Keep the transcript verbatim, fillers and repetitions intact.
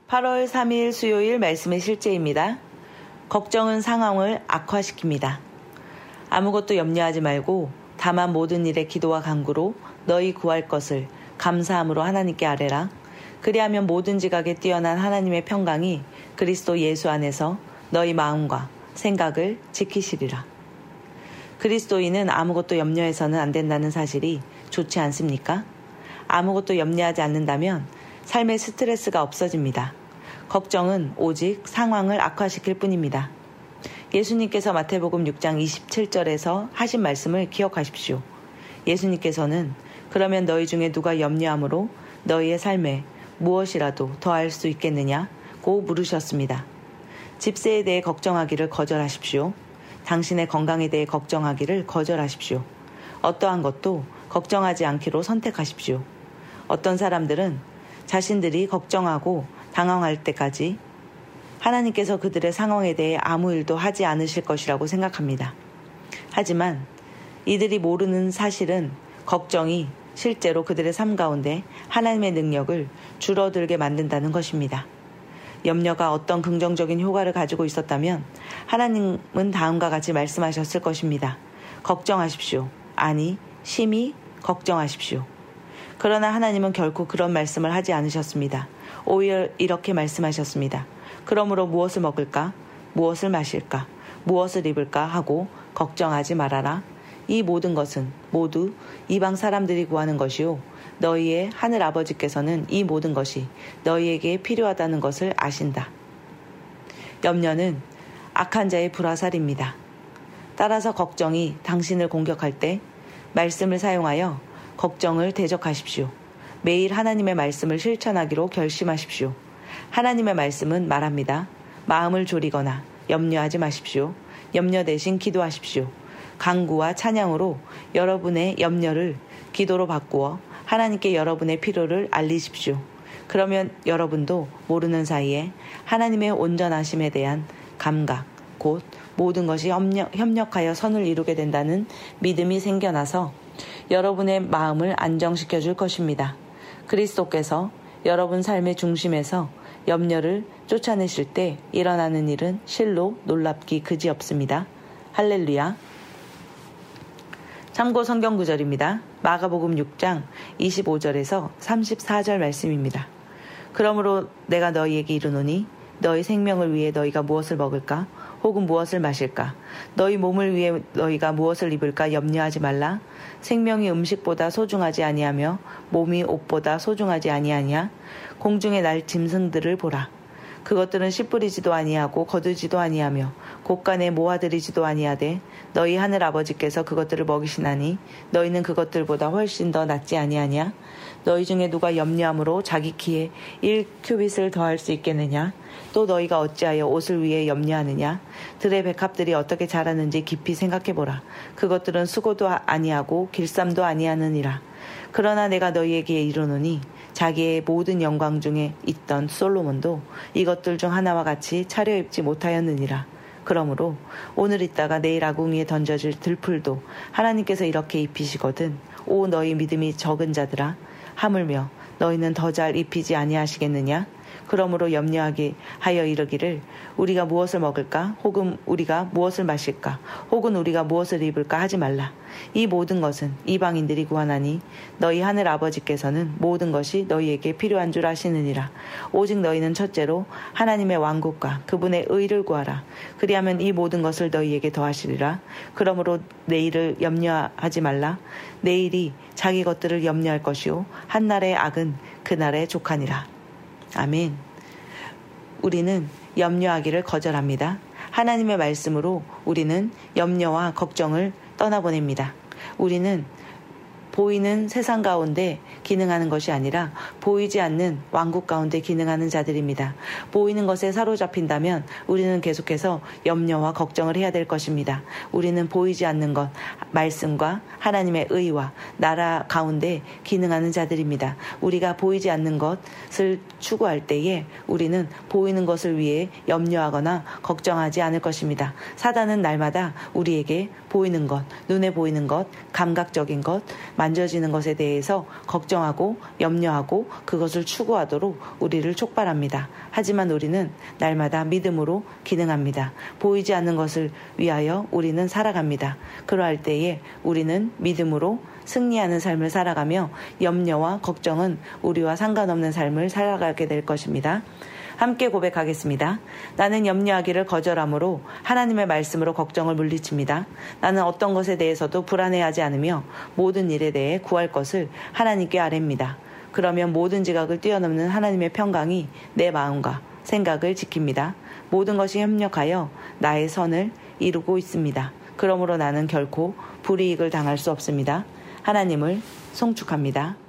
팔월 삼일 수요일 말씀의 실제입니다. 걱정은 상황을 악화시킵니다. 아무것도 염려하지 말고 다만 모든 일에 기도와 간구로 너희 구할 것을 감사함으로 하나님께 아뢰라. 그리하면 모든 지각에 뛰어난 하나님의 평강이 그리스도 예수 안에서 너희 마음과 생각을 지키시리라. 그리스도인은 아무것도 염려해서는 안 된다는 사실이 좋지 않습니까? 아무것도 염려하지 않는다면 삶의 스트레스가 없어집니다. 걱정은 오직 상황을 악화시킬 뿐입니다. 예수님께서 마태복음 육 장 이십칠 절에서 하신 말씀을 기억하십시오. 예수님께서는 그러면 너희 중에 누가 염려함으로 너희의 삶에 무엇이라도 더할 수 있겠느냐고 물으셨습니다. 집세에 대해 걱정하기를 거절하십시오. 당신의 건강에 대해 걱정하기를 거절하십시오. 어떠한 것도 걱정하지 않기로 선택하십시오. 어떤 사람들은 자신들이 걱정하고 당황할 때까지 하나님께서 그들의 상황에 대해 아무 일도 하지 않으실 것이라고 생각합니다. 하지만 이들이 모르는 사실은 걱정이 실제로 그들의 삶 가운데 하나님의 능력을 줄어들게 만든다는 것입니다. 염려가 어떤 긍정적인 효과를 가지고 있었다면 하나님은 다음과 같이 말씀하셨을 것입니다. 걱정하십시오. 아니, 심히 걱정하십시오. 그러나 하나님은 결코 그런 말씀을 하지 않으셨습니다. 오히려 이렇게 말씀하셨습니다. 그러므로 무엇을 먹을까? 무엇을 마실까? 무엇을 입을까? 하고 걱정하지 말아라. 이 모든 것은 모두 이방 사람들이 구하는 것이요. 너희의 하늘 아버지께서는 이 모든 것이 너희에게 필요하다는 것을 아신다. 염려는 악한 자의 불화살입니다. 따라서 걱정이 당신을 공격할 때 말씀을 사용하여 걱정을 대적하십시오. 매일 하나님의 말씀을 실천하기로 결심하십시오. 하나님의 말씀은 말합니다. 마음을 졸이거나 염려하지 마십시오. 염려 대신 기도하십시오. 간구와 찬양으로 여러분의 염려를 기도로 바꾸어 하나님께 여러분의 필요를 알리십시오. 그러면 여러분도 모르는 사이에 하나님의 온전하심에 대한 감각, 곧 모든 것이 협력, 협력하여 선을 이루게 된다는 믿음이 생겨나서 여러분의 마음을 안정시켜 줄 것입니다. 그리스도께서 여러분 삶의 중심에서 염려를 쫓아내실 때 일어나는 일은 실로 놀랍기 그지없습니다. 할렐루야. 참고 성경 구절입니다. 마가복음 육 장 이십오 절에서 삼십사 절 말씀입니다. 그러므로 내가 너희에게 이르노니 너희 생명을 위해 너희가 무엇을 먹을까? 혹은 무엇을 마실까? 너희 몸을 위해 너희가 무엇을 입을까? 염려하지 말라. 생명이 음식보다 소중하지 아니하며 몸이 옷보다 소중하지 아니하냐? 공중에 날 짐승들을 보라. 그것들은 씨 뿌리지도 아니하고 거두지도 아니하며 곳간에 모아들이지도 아니하되 너희 하늘 아버지께서 그것들을 먹이시나니 너희는 그것들보다 훨씬 더 낫지 아니하냐? 너희 중에 누가 염려함으로 자기 키에 일 큐빗을 더할 수 있겠느냐? 또 너희가 어찌하여 옷을 위해 염려하느냐? 들의 백합들이 어떻게 자라는지 깊이 생각해보라. 그것들은 수고도 아니하고 길쌈도 아니하느니라. 그러나 내가 너희에게 이르노니 자기의 모든 영광 중에 있던 솔로몬도 이것들 중 하나와 같이 차려입지 못하였느니라. 그러므로 오늘 있다가 내일 아궁이에 던져질 들풀도 하나님께서 이렇게 입히시거든. 오 너희 믿음이 적은 자들아, 하물며 너희는 더 잘 입히지 아니하시겠느냐? 그러므로 염려하게 하여 이르기를 우리가 무엇을 먹을까? 혹은 우리가 무엇을 마실까? 혹은 우리가 무엇을 입을까? 하지 말라. 이 모든 것은 이방인들이 구하나니 너희 하늘 아버지께서는 모든 것이 너희에게 필요한 줄 아시느니라. 오직 너희는 첫째로 하나님의 왕국과 그분의 의를 구하라. 그리하면 이 모든 것을 너희에게 더하시리라. 그러므로 내일을 염려하지 말라. 내일이 자기 것들을 염려할 것이요 한날의 악은 그날의 족하니라. 아멘. 우리는 염려하기를 거절합니다. 하나님의 말씀으로 우리는 염려와 걱정을 떠나보냅니다. 우리는 보이는 세상 가운데 기능하는 것이 아니라 보이지 않는 왕국 가운데 기능하는 자들입니다. 보이는 것에 사로잡힌다면 우리는 계속해서 염려와 걱정을 해야 될 것입니다. 우리는 보이지 않는 것, 말씀과 하나님의 의와 나라 가운데 기능하는 자들입니다. 우리가 보이지 않는 것을 추구할 때에 우리는 보이는 것을 위해 염려하거나 걱정하지 않을 것입니다. 사단은 날마다 우리에게 보이는 것, 눈에 보이는 것, 감각적인 것, 만져지는 것에 대해서 걱정 걱정하고 염려하고 그것을 추구하도록 우리를 촉발합니다. 하지만 우리는 날마다 믿음으로 기능합니다. 보이지 않는 것을 위하여 우리는 살아갑니다. 그러할 때에 우리는 믿음으로 승리하는 삶을 살아가며 염려와 걱정은 우리와 상관없는 삶을 살아가게 될 것입니다. 함께 고백하겠습니다. 나는 염려하기를 거절함으로 하나님의 말씀으로 걱정을 물리칩니다. 나는 어떤 것에 대해서도 불안해하지 않으며 모든 일에 대해 구할 것을 하나님께 아뢰입니다. 그러면 모든 지각을 뛰어넘는 하나님의 평강이 내 마음과 생각을 지킵니다. 모든 것이 협력하여 나의 선을 이루고 있습니다. 그러므로 나는 결코 불이익을 당할 수 없습니다. 하나님을 송축합니다.